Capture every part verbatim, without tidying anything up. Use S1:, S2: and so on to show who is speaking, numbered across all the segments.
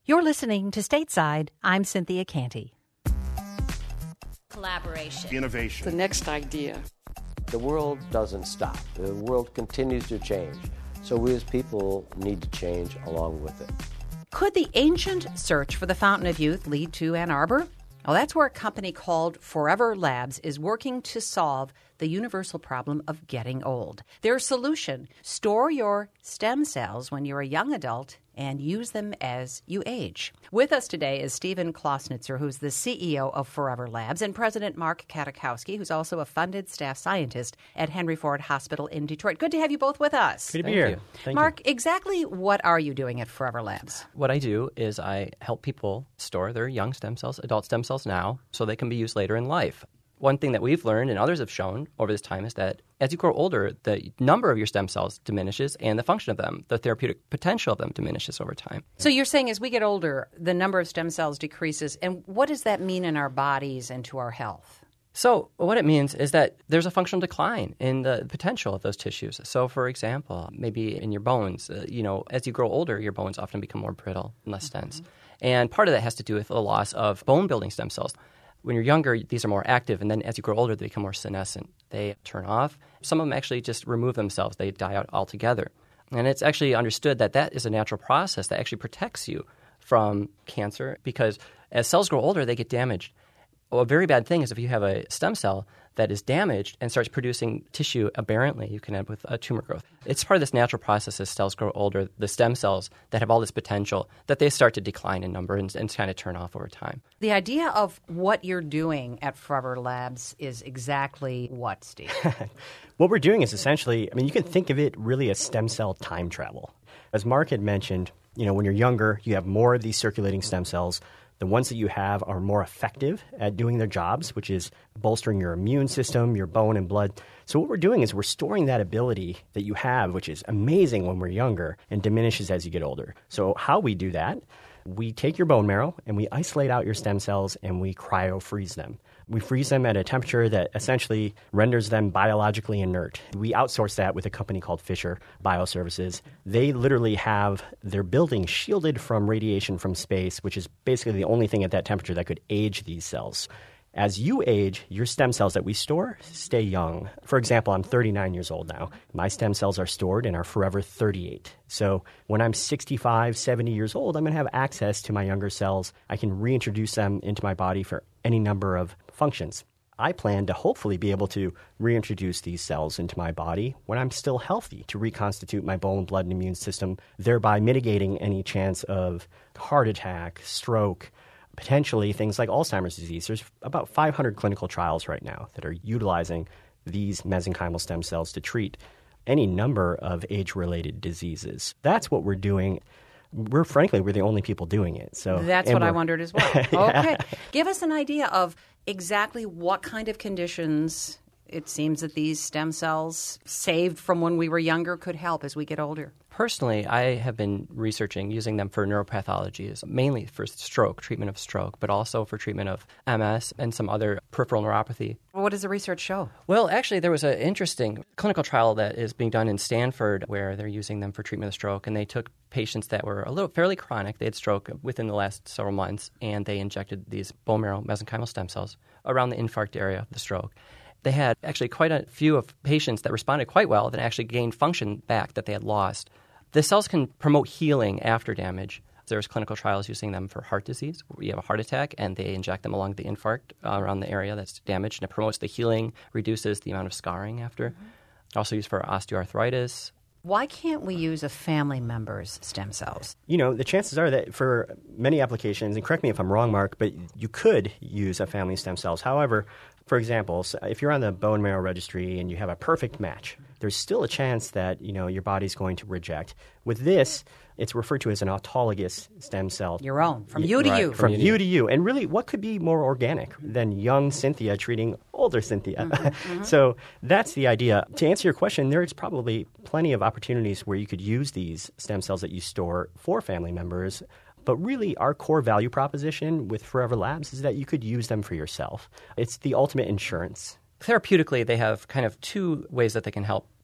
S1: You're listening to Stateside. I'm Cynthia Canty.
S2: Collaboration.
S3: Innovation.
S4: The next idea.
S5: The world doesn't stop. The world continues to change. So we as people need to change along with it.
S1: Could the ancient search for the fountain of youth lead to Ann Arbor? Well, that's where a company called Forever Labs is working to solve the universal problem of getting old. Their solution: store your stem cells when you're a young adult and use them as you age. With us today is Stephen Klausnitzer, who's the C E O of Forever Labs, and President Mark Katakowski, who's also a funded staff scientist at Henry Ford Hospital in Detroit. Good to have you both with us.
S6: Good to be
S5: Thank
S6: here.
S5: you.
S6: Thank
S1: Mark,
S6: you.
S1: exactly what are you doing at Forever Labs?
S6: What I do is I help people store their young stem cells, adult stem cells now, so they can be used later in life. One thing that we've learned and others have shown over this time is that as you grow older, the number of your stem cells diminishes and the function of them, the therapeutic potential of them diminishes over time.
S1: So you're saying as we get older, the number of stem cells decreases. And what does that mean in our bodies and to our health?
S6: So what it means is that there's a functional decline in the potential of those tissues. So, for example, maybe in your bones, uh, you know, as you grow older, your bones often become more brittle and less dense. Mm-hmm. And part of that has to do with the loss of bone-building stem cells. When you're younger, these are more active, and then as you grow older, they become more senescent. They turn off. Some of them actually just remove themselves. They die out altogether. And it's actually understood that that is a natural process that actually protects you from cancer because as cells grow older, they get damaged. Well, a very bad thing is if you have a stem cell that is damaged and starts producing tissue aberrantly, you can end up with a tumor growth. It's part of this natural process as cells grow older, the stem cells that have all this potential, that they start to decline in number and, and kind of turn off over time.
S1: The idea of what you're doing at Forever Labs is exactly what, Steve?
S3: What we're doing is essentially, I mean, you can think of it really as stem cell time travel. As Mark had mentioned, you know, when you're younger, you have more of these circulating stem cells. The ones that you have are more effective at doing their jobs, which is bolstering your immune system, your bone and blood. So what we're doing is we're storing that ability that you have, which is amazing when we're younger and diminishes as you get older. So how we do that, we take your bone marrow and we isolate out your stem cells and we cryo-freeze them. We freeze them at a temperature that essentially renders them biologically inert. We outsource that with a company called Fisher Bioservices. They literally have their building shielded from radiation from space, which is basically the only thing at that temperature that could age these cells. As you age, your stem cells that we store stay young. For example, I'm thirty-nine years old now. My stem cells are stored and are forever thirty-eight. So when I'm sixty-five, seventy years old, I'm going to have access to my younger cells. I can reintroduce them into my body for any number of functions. I plan to hopefully be able to reintroduce these cells into my body when I'm still healthy to reconstitute my bone, blood, and immune system, thereby mitigating any chance of heart attack, stroke, potentially things like Alzheimer's disease. There's about five hundred clinical trials right now that are utilizing these mesenchymal stem cells to treat any number of age-related diseases. That's what we're doing. We're frankly, we're the only people doing it. So
S1: that's what I wondered as well.
S3: Yeah.
S1: Okay. Give us an idea of exactly what kind of conditions it seems that these stem cells saved from when we were younger could help as we get older.
S6: Personally, I have been researching using them for neuropathologies, mainly for stroke, treatment of stroke, but also for treatment of M S and some other peripheral neuropathy.
S1: What does the research show?
S6: Well, actually, there was an interesting clinical trial that is being done in Stanford where they're using them for treatment of stroke, and they took patients that were a little fairly chronic. They had stroke within the last several months, and they injected these bone marrow mesenchymal stem cells around the infarct area of the stroke. They had actually quite a few of patients that responded quite well that actually gained function back that they had lost. The cells can promote healing after damage. There's clinical trials using them for heart disease. You have a heart attack, and they inject them along the infarct uh, around the area that's damaged, and it promotes the healing, reduces the amount of scarring after. Mm-hmm. Also used for osteoarthritis.
S1: Why can't we use a family member's stem cells?
S3: You know, the chances are that for many applications, and correct me if I'm wrong, Mark, but you could use a family stem cells. However, for example, if you're on the bone marrow registry and you have a perfect match, there's still a chance that, you know, your body's going to reject. With this, it's referred to as an autologous stem cell.
S1: Your own, from you to
S6: right.
S1: you.
S3: From you to you. And really, what could be more organic than young Cynthia treating older Cynthia?
S1: Mm-hmm, mm-hmm.
S3: So that's the idea. To answer your question, there's probably plenty of opportunities where you could use these stem cells that you store for family members. But really, our core value proposition with Forever Labs is that you could use them for yourself. It's the ultimate insurance.
S6: Therapeutically, they have kind of two ways that they can help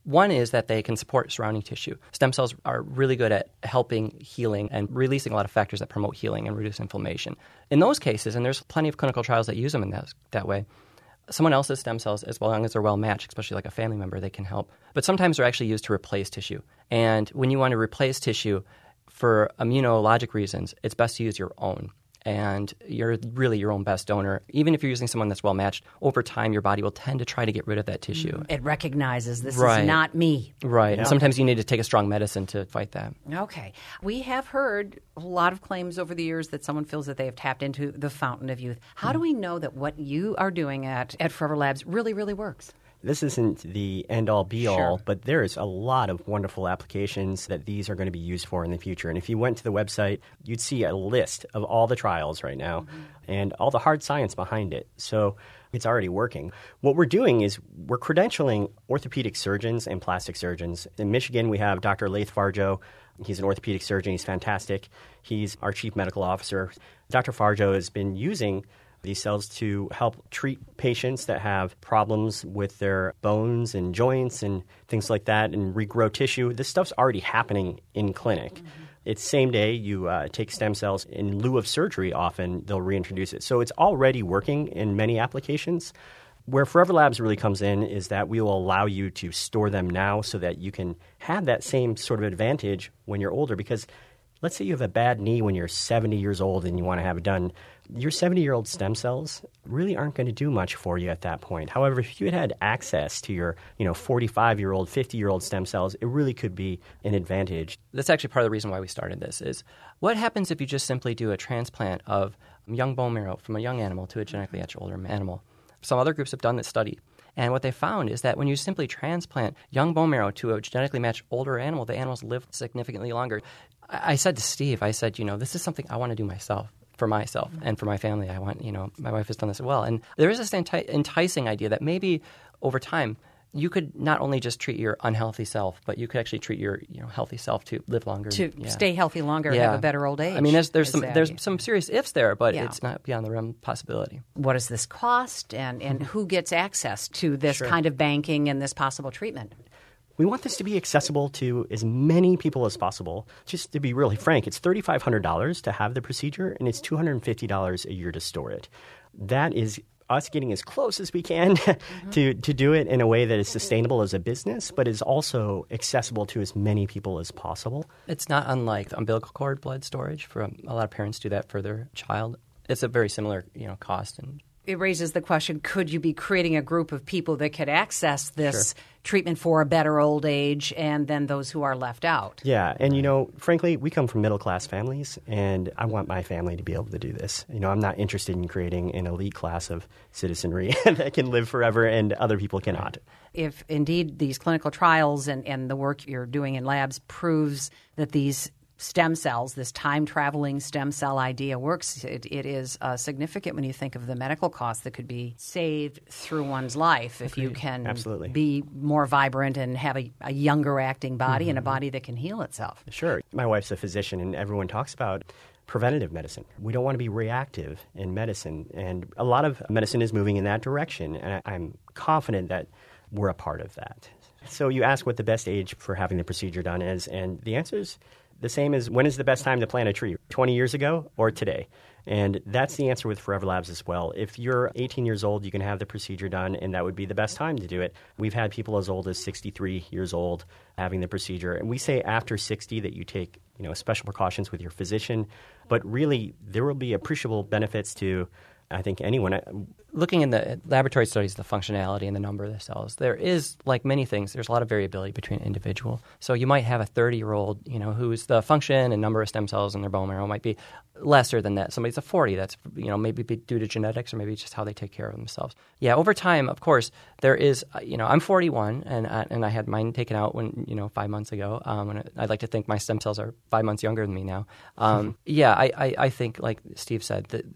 S6: One is that they can support surrounding tissue. Stem cells are really good at helping healing and releasing a lot of factors that promote healing and reduce inflammation. In those cases, and there's plenty of clinical trials that use them in that, that way, someone else's stem cells, as long as they're well matched, especially like a family member, they can help. But sometimes they're actually used to replace tissue. And when you want to replace tissue for immunologic reasons, it's best to use your own. And you're really your own best donor. Even if you're using someone that's well matched, over time your body will tend to try to get rid of that tissue.
S1: It recognizes this
S6: Right.
S1: is not me.
S6: Right.
S1: Yeah.
S6: And sometimes you need to take a strong medicine to fight that.
S1: Okay. We have heard a lot of claims over the years that someone feels that they have tapped into the fountain of youth. How do we know that what you are doing at, at Forever Labs really, really works?
S3: This isn't the end-all, be-all,
S6: Sure.
S3: but there is a lot of wonderful applications that these are going to be used for in the future. And if you went to the website, you'd see a list of all the trials right now mm-hmm. and all the hard science behind it. So it's already working. What we're doing is we're credentialing orthopedic surgeons and plastic surgeons. In Michigan, we have Doctor Laith Farjo. He's an orthopedic surgeon. He's fantastic. He's our chief medical officer. Doctor Farjo has been using these cells to help treat patients that have problems with their bones and joints and things like that and regrow tissue. This stuff's already happening in clinic. Mm-hmm. It's same day. You uh, take stem cells in lieu of surgery often. They'll reintroduce it. So it's already working in many applications. Where Forever Labs really comes in is that we will allow you to store them now so that you can have that same sort of advantage when you're older. Because let's say you have a bad knee when you're seventy years old and you want to have it done. Your seventy-year-old stem cells really aren't going to do much for you at that point. However, if you had had access to your, you know, forty-five-year-old, fifty-year-old stem cells, it really could be an advantage.
S6: That's actually part of the reason why we started this is what happens if you just simply do a transplant of young bone marrow from a young animal to a genetically much older animal? Some other groups have done this study. And what they found is that when you simply transplant young bone marrow to a genetically matched older animal, the animals live significantly longer. I, I said to Steve, I said, you know, this is something I want to do myself. For myself and for my family. I want, you know, my wife has done this as well. And there is this enti- enticing idea that maybe over time you could not only just treat your unhealthy self, but you could actually treat your, you know, healthy self to live longer.
S1: To
S6: yeah.
S1: stay healthy longer,
S6: yeah.
S1: have a better old age.
S6: I mean, there's, there's, some,
S1: that,
S6: there's
S1: yeah.
S6: some serious ifs there, but
S1: yeah.
S6: it's not beyond the realm of possibility.
S1: What does this cost and, and who gets access to this
S3: Sure.
S1: kind of banking and this possible treatment?
S3: We want this to be accessible to as many people as possible. Just to be really frank, it's three thousand five hundred dollars to have the procedure, and it's two hundred fifty dollars a year to store it. That is us getting as close as we can mm-hmm. to, to do it in a way that is sustainable as a business, but is also accessible to as many people as possible.
S6: It's not unlike the umbilical cord blood storage. For a, a lot of parents do that for their child. It's a very similar, you know, cost and
S1: it raises the question, could you be creating a group of people that could access this
S6: Sure.
S1: treatment for a better old age and then those who are left out?
S3: Yeah, and you know, frankly, we come from middle-class families, and I want my family to be able to do this. You know, I'm not interested in creating an elite class of citizenry that can live forever and other people cannot.
S1: If indeed these clinical trials and, and the work you're doing in labs proves that these stem cells, this time-traveling stem cell idea works, it, it is uh, significant when you think of the medical costs that could be saved through one's life if you can
S3: Absolutely.
S1: be more vibrant and have a, a younger acting body mm-hmm. and a body that can heal itself.
S3: Sure. My wife's a physician, and everyone talks about preventative medicine. We don't want to be reactive in medicine, and a lot of medicine is moving in that direction, and I, I'm confident that we're a part of that. So you ask what the best age for having the procedure done is, and the answer is the same as when is the best time to plant a tree, twenty years ago or today? And that's the answer with Forever Labs as well. If you're eighteen years old, you can have the procedure done, and that would be the best time to do it. We've had people as old as sixty-three years old having the procedure. And we say after sixty that you take, you know, special precautions with your physician. But really, there will be appreciable benefits to, I think, anyone.
S6: Looking in the laboratory studies, the functionality and the number of the cells, there is, like many things, there's a lot of variability between an individual. So you might have a thirty-year-old, you know, whose the function and number of stem cells in their bone marrow might be lesser than that. Somebody's a forty. That's, you know, maybe due to genetics or maybe just how they take care of themselves. Yeah, over time, of course, there is, you know, I'm forty-one, and I, and I had mine taken out when, you know, five months ago. Um, and I'd like to think my stem cells are five months younger than me now. Um, yeah, I, I, I think, like Steve said, that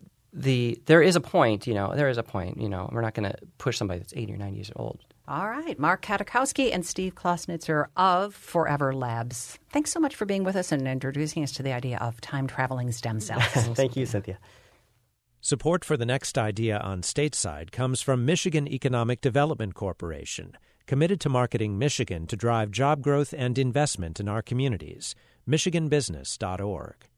S6: The there is a point, you know, there is a point, you know, we're not going to push somebody that's eighty or ninety years old.
S1: All right. Mark Katakowski and Steve Klausnitzer of Forever Labs. Thanks so much for being with us and introducing us to the idea of time-traveling stem cells.
S3: Thank you, Cynthia.
S2: Support for the next idea on Stateside comes from Michigan Economic Development Corporation, committed to marketing Michigan to drive job growth and investment in our communities. michigan business dot org.